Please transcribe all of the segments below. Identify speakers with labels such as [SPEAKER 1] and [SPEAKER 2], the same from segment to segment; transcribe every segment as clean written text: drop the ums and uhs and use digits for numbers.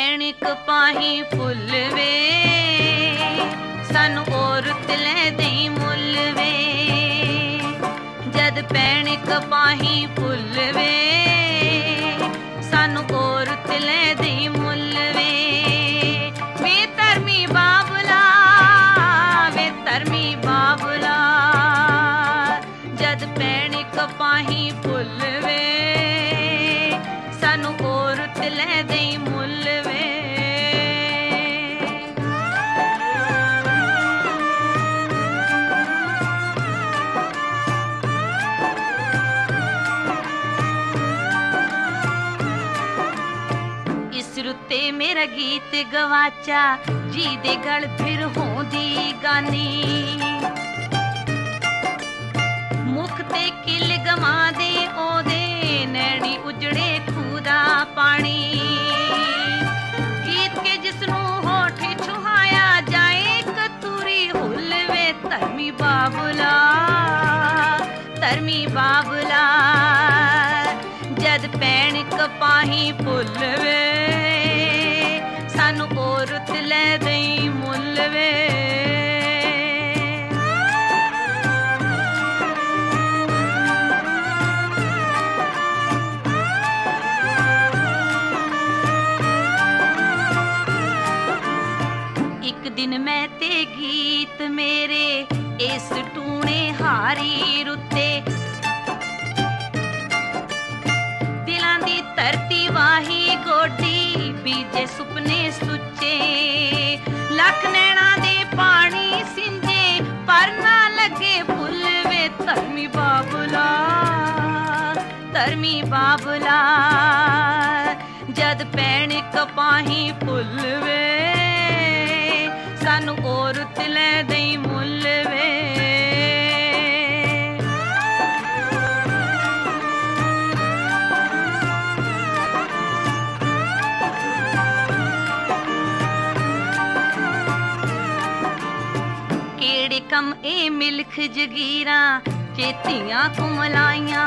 [SPEAKER 1] ਪੈਣ ਕਪਾਹੀ ਫੁੱਲ ਵੇ, ਸਾਨੂੰ ਔਰਤ ਲੈ ਦੇਈ ਮੁੱਲ ਵੇ। ਜਦ ਪੈਣ ਕਪਾਹੀ ਫੁੱਲ ਵੇ, ਸਾਨੂੰ ਔਰਤ ਲੈ ਦੇਈ ਮੁੱਲ ਵੇ। ਵੇ ਧਰਮੀ ਬਾਬਲਾ, ਵੇ ਧਰਮੀ ਬਾਬਲਾ, ਜਦ ਪੈਣ ਕਪਾਹੀ ਫੁੱਲ ਵੇ, ਸਾਨੂੰ ਔਰਤ ਲੈ ਦੇਈ ਮੁੱਲ ਵੇ। ਇਸ ਰੁੱਤੇ ਮੇਰਾ ਗੀਤ ਗਵਾਚਾ, ਜੀ ਦੇ ਗਲ ਫਿਰ ਹੋਂਦੀ ਗਾਨੀ। ਮੁਖ ਤੇ ਕਿਲ ਗਮਾ ਦੇ ਉਹਦੇ, ਨੈਣੀ ਉਜੜੇ ਖੂਹ ਦਾ ਪਾਣੀ। ਗੀਤ ਕੇ ਜਿਸਨੂੰ ਹੋਠ ਛੁਹਾਇਆ ਜਾਏ, ਕਤੂਰੀ ਹੁੱਲ ਵੇ ਧਰਮੀ ਬਾਬਲਾ, ਧਰਮੀ ਬਾਬਲਾ, ਜਦ ਪੈਣ ਕਪਾਹੀ ਫੁੱਲ ਵੇ, ਸਾਨੂੰ ਔਰਤ ਲੈ ਦੇਈ ਮੁੱਲ ਵੇ। ਇੱਕ ਦਿਨ ਮੈਂ ਤੇ ਗੀਤ ਮੇਰੇ, ਇਸ ਟੂਣੇ ਹਾਰੀ ਰੁੱਤੇ, ਦਿਲਾਂ ਦੀ ਧਰਤੀ ਵਾਹੀ ਗੋਡੀ, ਬੀਜੇ ਸੁਪਨੇ ਸੁੱਚੇ। ਲੱਖ ਨੈਣਾ ਦੇ ਪਾਣੀ ਸਿੰਜੇ, ਪਰ ਨਾ ਲੱਗੇ ਫੁੱਲ ਵੇ ਧਰਮੀ ਬਾਬਲਾ, ਧਰਮੀ ਬਾਬਲਾ, ਜਦ ਪੈਣ ਕਪਾਹੀ ਫੁੱਲ ਵੇ, ਸਾਨੂੰ ਔਰਤ ਲੈ ਦੇਈ ਮੁੱਲ ਵੇ। ਕਿਹੜੇ ਕੰਮ ਇਹ ਮਿਲਖ ਜਗੀਰਾਂ, ਚੇਤੀਆਂ ਕੁਮਲਾਈਆਂ।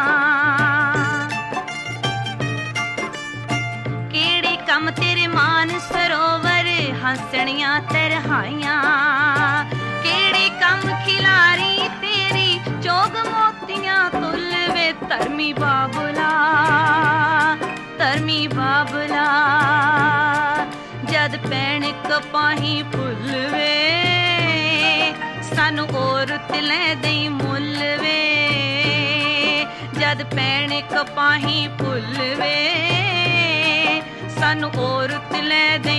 [SPEAKER 1] ਕਿਹੜੇ ਕੰਮ ਤੇਰੇ ਮਾਨ ਸਰੋਵਰ, ਹੰਸਣੀਆਂ ਤਰਹਾਈਆਂ। ਕਿਹੜੇ ਕੰਮ ਖਿਲਾਰੀ ਤੇਰੀ, ਚੋਗ ਮੋਤੀਆਂ ਤੁੱਲ ਵੇ ਧਰਮੀ ਬਾਬਲਾ, ਧਰਮੀ ਬਾਬਲਾ, ਜਦ ਪੈਣ ਕਪਾਹੀ ਫੁੱਲ ਵੇ, ਸਾਨੂੰ ਔਰਤ ਲੈ ਦੇਈ ਮੁੱਲ ਵੇ। ਜਦ ਪੈਣ ਕਪਾਹੀ ਫੁੱਲ ਵੇ, ਸਾਨੂੰ ਔਰਤ ਲੈ ਦੇਈ